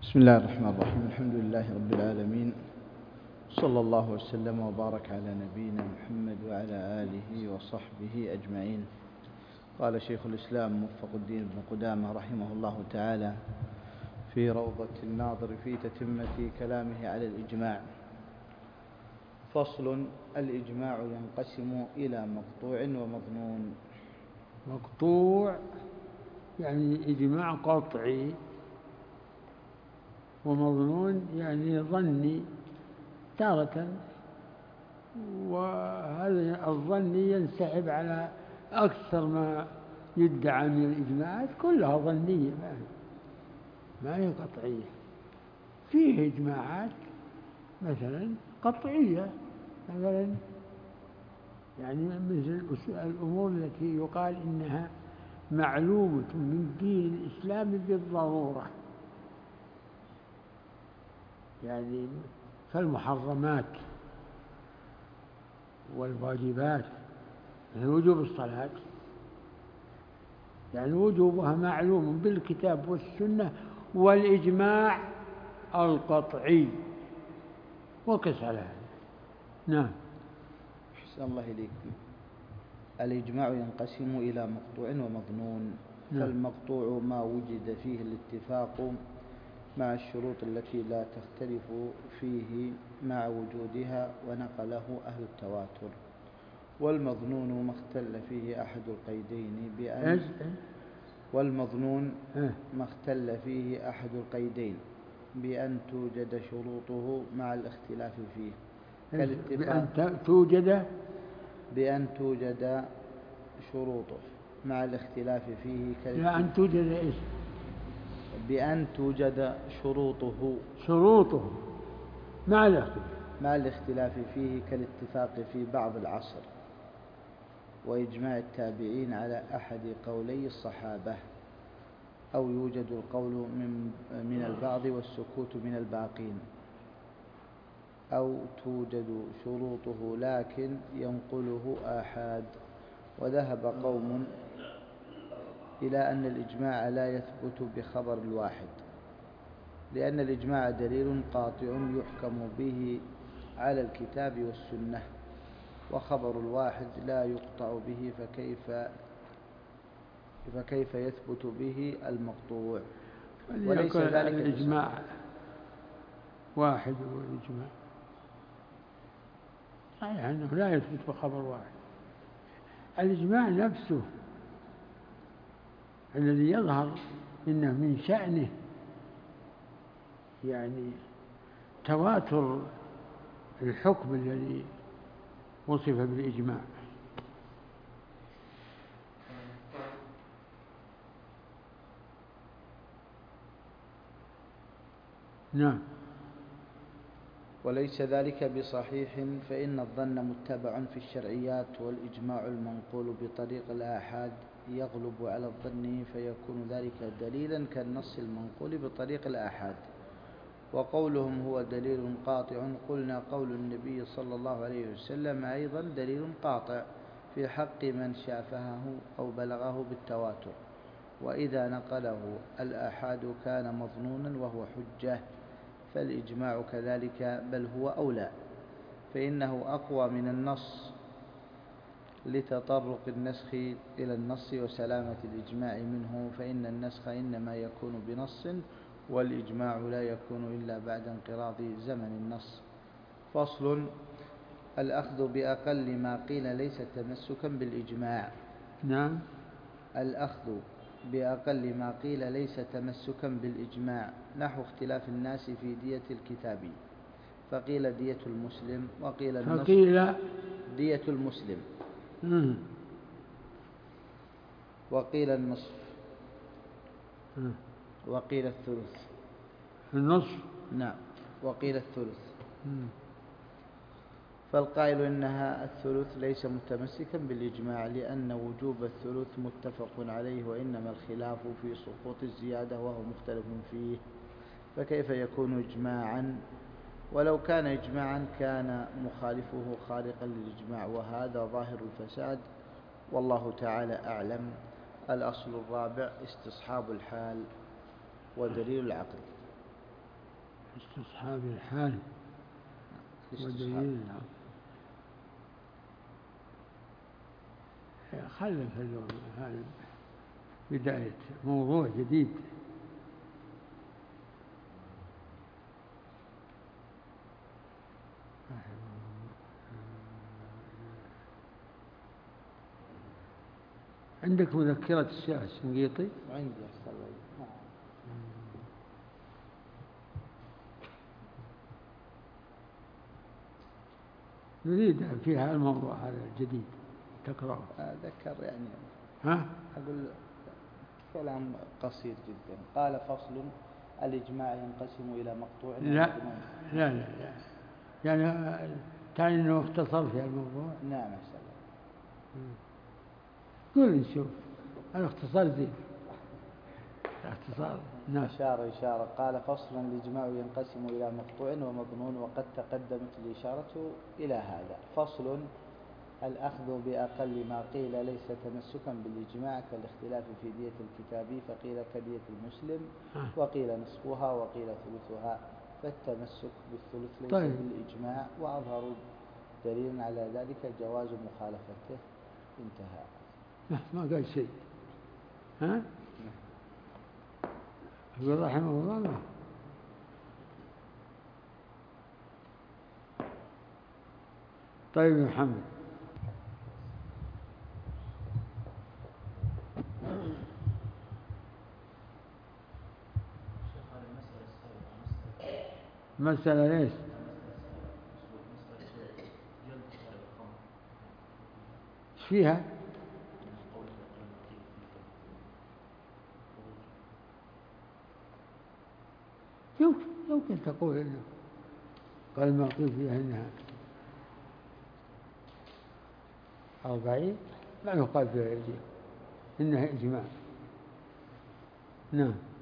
بسم الله الرحمن الرحيم. الحمد لله رب العالمين، صلى الله وسلم وبارك على نبينا محمد وعلى آله وصحبه أجمعين. قال شيخ الإسلام موفق الدين بن قدامة رحمه الله تعالى في روضة الناظر في تتمة كلامه على الإجماع: فصل: الإجماع ينقسم إلى مقطوع ومظنون. مقطوع يعني إجماع قطعي، ومظنون يعني ظني تارة، وهذا الظني ينسحب على أكثر ما يدعى من الإجماعات، كلها ظنية ما هي قطعية. فيه إجماعات مثلا قطعية، مثلا يعني مثل الأمور التي يقال إنها معلومة من دين الإسلام بالضرورة، يعني كالمحرمات والواجبات، مثل وجوب الصلاة، يعني وجوبها معلوم بالكتاب والسنة والإجماع القطعي، وقس على هذا. نعم. أحسن الله إليكم. الإجماع ينقسم إلى مقطوع ومظنون. فالمقطوع ما وجد فيه الاتفاق مع الشروط التي لا تختلف فيه مع وجودها ونقله أهل التواتر. والمظنون ما اختل فيه أحد القيدين بأن توجد شروطه مع الاختلاف فيه بأن توجد شروطه مع الاختلاف فيه بأن توجد شروطه مع الاختلاف فيه كالاتفاق في بعض العصر، وإجماع التابعين على أحد قولي الصحابة، أو يوجد القول من البعض والسكوت من الباقين، أو توجد شروطه لكن ينقله آحاد. وذهب قوم إلى أن الإجماع لا يثبت بخبر الواحد، لأن الإجماع دليل قاطع يحكم به على الكتاب والسنة، وخبر الواحد لا يقطع به، فكيف يثبت به المقطوع؟ وليس ذلك الإجماع واحد، والإجماع صحيح أنه لا يثبت بخبر واحد. الإجماع نفسه الذي يظهر إنه من شأنه يعني تواتر الحكم الذي وصف بالإجماع. نعم. وليس ذلك بصحيح، فإن الظن متبع في الشرعيات، والإجماع المنقول بطريق الآحاد يغلب على الظن، فيكون ذلك دليلا كالنص المنقول بطريق الآحاد. وقولهم هو دليل قاطع، قلنا قول النبي صلى الله عليه وسلم أيضا دليل قاطع في حق من شافهه أو بلغه بالتواتر، وإذا نقله الآحاد كان مظنونا وهو حجة. فالإجماع كذلك، بل هو أولى، فإنه أقوى من النص لتطرق النسخ إلى النص وسلامة الإجماع منه، فإن النسخ إنما يكون بنص، والإجماع لا يكون إلا بعد انقراض زمن النص. فصل: الأخذ بأقل ما قيل ليس تمسكا بالإجماع. نعم. الأخذ بأقل ما قيل ليس تمسكا بالإجماع، نحو اختلاف الناس في دية الكتاب، فقيل دية المسلم، وقيل النصف دية المسلم، وقيل النصف، وقيل الثلث. النصف. نعم. وقيل الثلث. فالقائل إنها الثلث ليس متمسكا بالإجماع، لأن وجوب الثلث متفق عليه، وإنما الخلاف في سقوط الزيادة وهو مختلف فيه، فكيف يكون إجماعا؟ ولو كان إجماعا كان مخالفه خارقا للإجماع، وهذا ظاهر الفساد، والله تعالى أعلم. الأصل الرابع: استصحاب الحال ودليل العقل. استصحاب الحال ودليل الاستصحاب. خلف هذا بداية موضوع جديد. عندك مذكرة الشيخ الشنقيطي؟ عندي أحسن الله. نعم. نريد فيها الموضوع هذا الجديد تقرأه. أذكر يعني. ها؟ أقول كلام قصير جدا. قال فصل: الإجماع ينقسم إلى مقطوع لا ومضمون. لا لا, لا. يعني تعني أنه اختصر في الموضوع. نعم أحسن الله. قل نشوف الاختصار زين. الاختصار نعم. إشارة. قال فصل: الإجماع ينقسم إلى مقطوع ومظنون، وقد تقدمت الإشارة إلى هذا. فصل: الأخذ بأقل ما قيل ليس تمسكا بالإجماع، كالاختلاف في دية الكتاب، فقيل كدية المسلم، وقيل نصفها، وقيل ثلثها، فالتمسك بالثلث ليس طيب. بالإجماع، وأظهر دليل على ذلك جواز مخالفته. انتهى. ما قال شيء. ها؟ يقول رحمه الله. طيب يا محمد. مسألة ليش؟ ايش فيها؟ يمكن تقول إنه قال ما قيل فيها إنها 40، لا يقال فيها إنها إجماع. نعم.